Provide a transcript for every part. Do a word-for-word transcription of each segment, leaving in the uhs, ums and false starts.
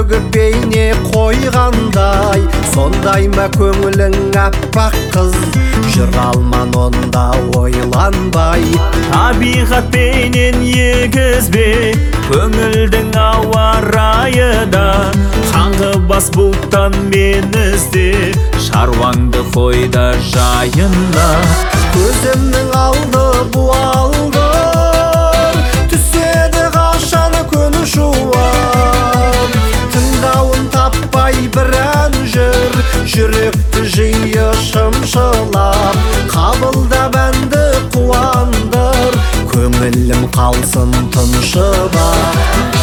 төгіп бейне қойғандай, сондай ма көңілің аппақ қыз, жүр алман онда ойланбай. Табиғат бейнен егізбе, көңілдің ауа райы да, қаңғыбас бұлттан мен ізде, шаруаңды қойда жайына. Көзімнің алды буалдыр, түседі қашан күн шуам. Тыңдауын таппай бір ән жүр, жүректі жиы шымшылап. Қабылдап әнді қуандыр, көңілім қалсын тыншыбап.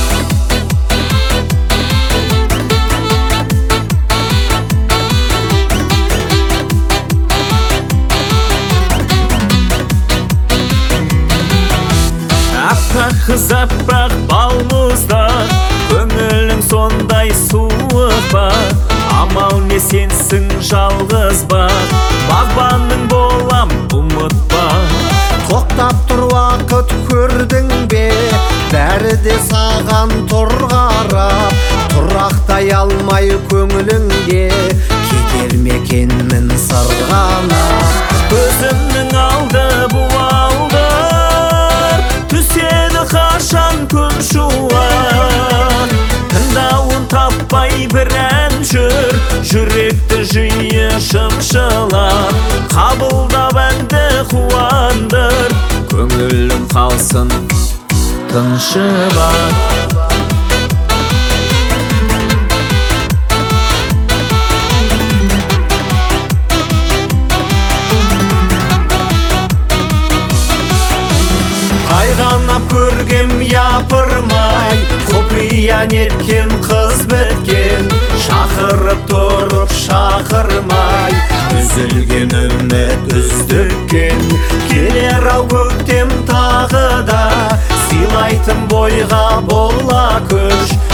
Аппақ қыз аппақ балмұздақ, көңілің сондай суық ба? Амал не сенсің жалғыз ба? Бағбаның болам ұмытпа. Тоқтап тұр уақыт көрдің бе, бәрі де саған тұр қарап. Тұрақтай алмай көңіліңде, кетер мекенмін сырғанап. Көзімнің алды буалдыр, түседі қашан күн шуақ. Тыңдауын таппай бір ән жүр, жүректі жиы шымшылап. Қабылдап әнді қуандыр, көңілім қалсын тыншыбап. Қайғанап көргем япырмай, құпия неткен қыз біткен. Шақырып тұрып шақырмай, үзілген үміт үздіккен. Келер ау көктем тағы да, сыйлайтын бойға бола күш.